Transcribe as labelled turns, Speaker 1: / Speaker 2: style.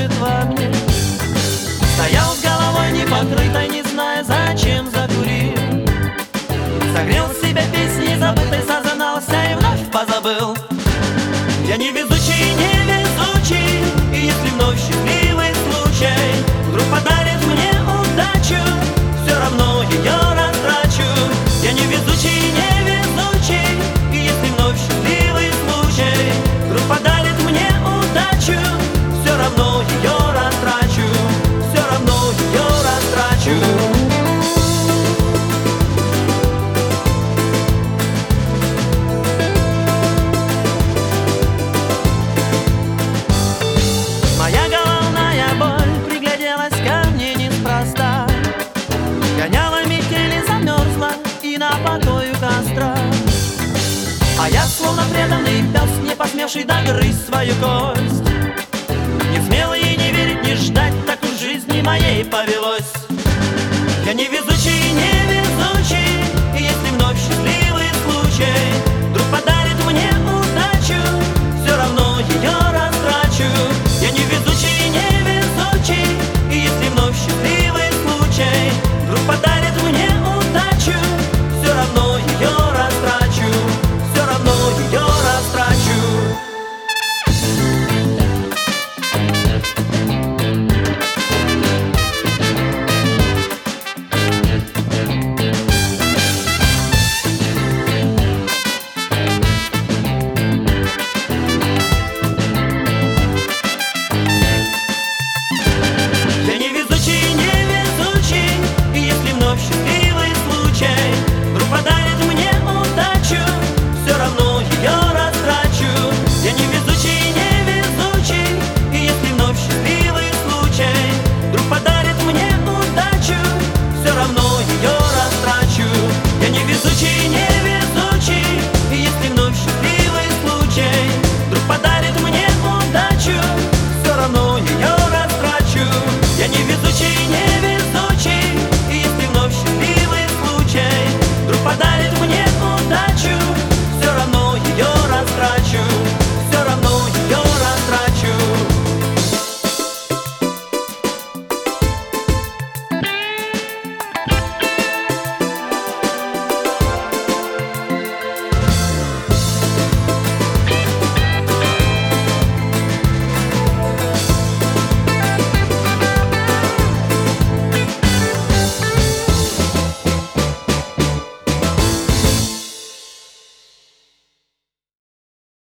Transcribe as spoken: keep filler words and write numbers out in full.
Speaker 1: лежит во мне. Стоял с головой непокрытой, не зная, зачем закурил. Согрел себя песней забытой, сознался и вновь позабыл. Я невезучий, невезучий, и если вновь счастливый случай вдруг подарит мне удачу, все равно ее растрачу. Я невезучий, невезучий, и если вновь счастливый случай вдруг подарит мне удачу, все равно ее растрачу, все равно ее растрачу. Гоняла метель и замерзла, и на покой у костра. А я, словно преданный пес, не посмевший догрызть свою кость, не смел ей не верить, не ждать,